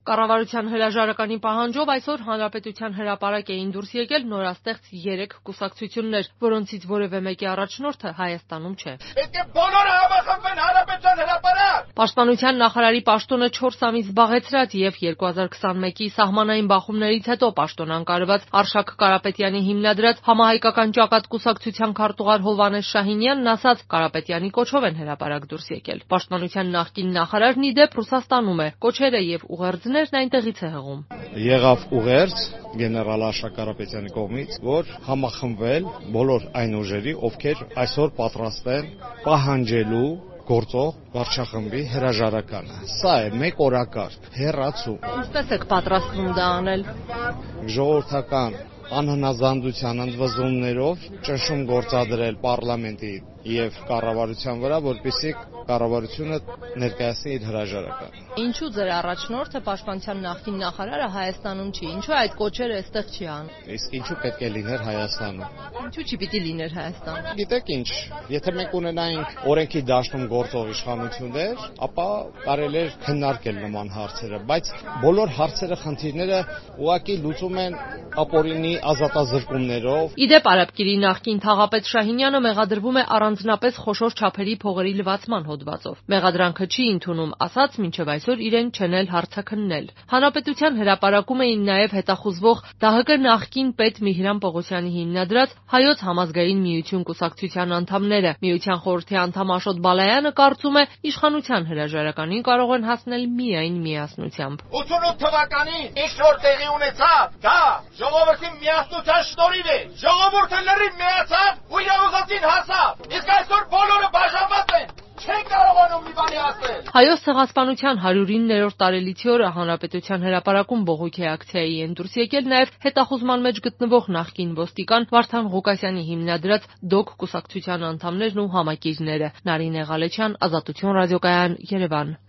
Կառավարության հրաժարականի պահանջով այսօր Հանրապետության հրապարակ էին դուրս եկել նորաստեղծ 3 կուսակցություններ, որոնցից որևէ մեկի առաջնորդը Հայաստանում չէ։ Պետք է բոլորը համախմբվեն Հանրապետության հրապարակ։ Պաշտպանության նախարարի պաշտոնը 4 ամիս զբաղեցրած եւ 2021-ի սահմանային բախումներից հետո պաշտոն անկարված Արշակ Կարապետյանի հիմնադրած Համահայկական ճակատ կուսակցության քարտուղար Հովհաննես Շահինյանն ասաց, Կարապետյանի կոչով են հրապարակ դուրս եկել։ Պաշտպանության նախկին նախարարն ի դեպ Ռուսաստանում է, կոչերը եւ ուղերձներն այնտեղից է հղում։ Եղավ ուղերձ գեներալ Արշակ Կարապետյանի կողմից, որ համախմբվել բոլոր այն ուժերի, ովքեր այսօր պատրաստ են պահանջելու գործող վարչախմբի հրաժարականը։ Սա է մեկ օրակարգ, հեռացում։ Ինչպես եք պատրաստվում դա անել։ Ժողովրդական անհնազանդության ընդվզումներով ճնշում գործադրել պարլամենտի եւ կառավարության վրա, որպեսզի կառավարությունը ներկայացնի իր հրաժարականը։ Ինչու ձեր առաջնորդը պաշտպանության նախկին նախարարը Հայաստանում չի։ Ինչու այդ կոչերը այստեղ չի անում։ Իսկ ինչու պետք է լիներ Հայաստանում։ Ինչու չի պիտի լիներ Հայաստանում։ Գիտեք ինչ, եթե մենք ունենայինք օրենքի դաշտում գործող իշխանություններ, ապա կարելի էր քննարկել նման հարցերը, բայց բոլոր հարցերը, խնդիրները ուղղակի լուծում են ապօրինի ազատազրկումներով։ Ի դեպ Արաբկիրի նախկին թաղապետ Շահինյանը մեղադրվում է առանձնապես խոշոր չափերի փողերի լվացման հոդվածով։ Մեղադրանքը չի ընդունում, ասաց մինչև այսօր իրեն չեն էլ հարցաքննել։ Հանրապետության հրապարակում էին նաև հետախուզվող ԴՀԿ նախկին պետ Միհրան Պողոսյանի հիմնադրած Հայոց համազգային միություն կուսակցության անդամները։ Միության խորհրդի անդամ Աշոտ Բալայանը կարծում է, իշխանության հրաժարականին կարող են հասնել միայն միասնությամբ։ 88 թվականին ինչ որ տեղի ունեցավ, դա ժողովրդի միասնության շնորհիվ է։ Ժողովուրդը լրիվ միացավ ու իր ուզածին հասավ։ Իսկ այսօր բոլորը բաժանված են։ Չեն կարողանում մի բանի ասել։ Հայոց ցեղասպանության 109-րդ տարելիցի օրը Հանրապետության հրապարակում բողոքի ակցիայի են դուրս եկել նաև հետախուզման մեջ գտնվող նախկին ոստիկան Վարդան Ղուկասյանի հիմնադրած ԴՕԿ կուսակցության անդամներն ու համակիրները։ Նարինե Ղալեչյան, Ազատություն ռադիոկայան, Երևան։